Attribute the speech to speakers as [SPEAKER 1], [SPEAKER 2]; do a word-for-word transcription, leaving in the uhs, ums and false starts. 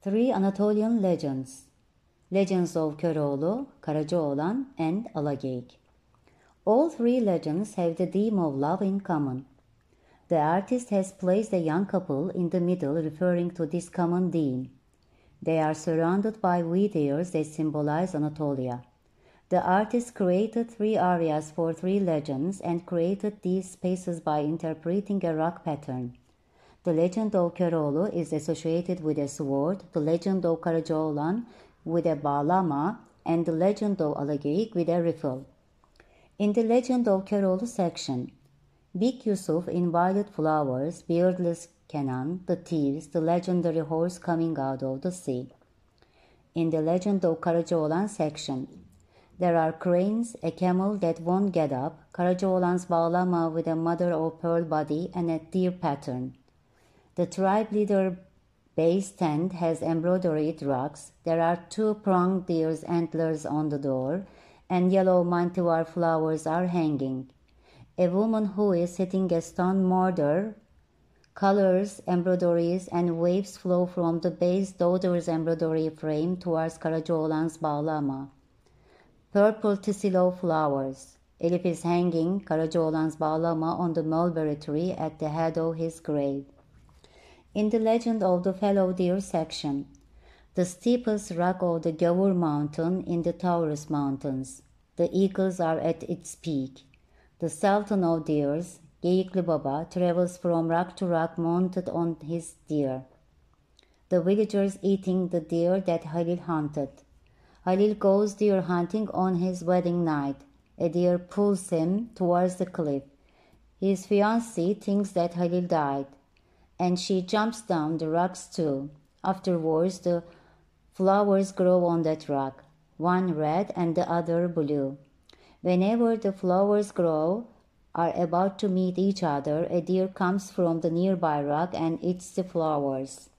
[SPEAKER 1] Three Anatolian Legends. Legends of Köroğlu, Karacaoğlan, and Alageyik. All three legends have the theme of love in common. The artist has placed a young couple in the middle, referring to this common theme. They are surrounded by wheat ears that symbolize Anatolia. The artist created three areas for three legends and created these spaces by interpreting a rock pattern. The legend of Köroğlu is associated with a sword, the legend of Karacaoğlan with a bağlama, and the legend of Alageyik with a rifle. In the legend of Köroğlu section, Big Yusuf in violet flowers, beardless Kenan, the thieves, the legendary horse coming out of the sea. In the legend of Karacaoğlan section, there are cranes, a camel that won't get up, Karacaoğlan's bağlama with a mother of pearl body and a deer pattern. The tribe leader base tent has embroidered rugs. There are two pronged deer's antlers on the door, and yellow mantivar flowers are hanging. A woman who is sitting a stone mortar, colors, embroideries, and waves flow from the base daughter's embroidery frame towards Karacaoğlan's bağlama. Purple tissilo flowers. Elif is hanging Karacaoğlan's bağlama on the mulberry tree at the head of his grave. In the legend of the fallow deer section, the steepest rock of the Gavur mountain in the Taurus mountains. The eagles are at its peak. The sultan of deers, Geyikli Baba, travels from rock to rock mounted on his deer. The villagers eating the deer that Halil hunted. Halil goes deer hunting on his wedding night. A deer pulls him towards the cliff. His fiancée thinks that Halil died, and she jumps down the rocks too. Afterwards, the flowers grow on that rock, one red and the other blue. Whenever the flowers grow, are about to meet each other, a deer comes from the nearby rock and eats the flowers.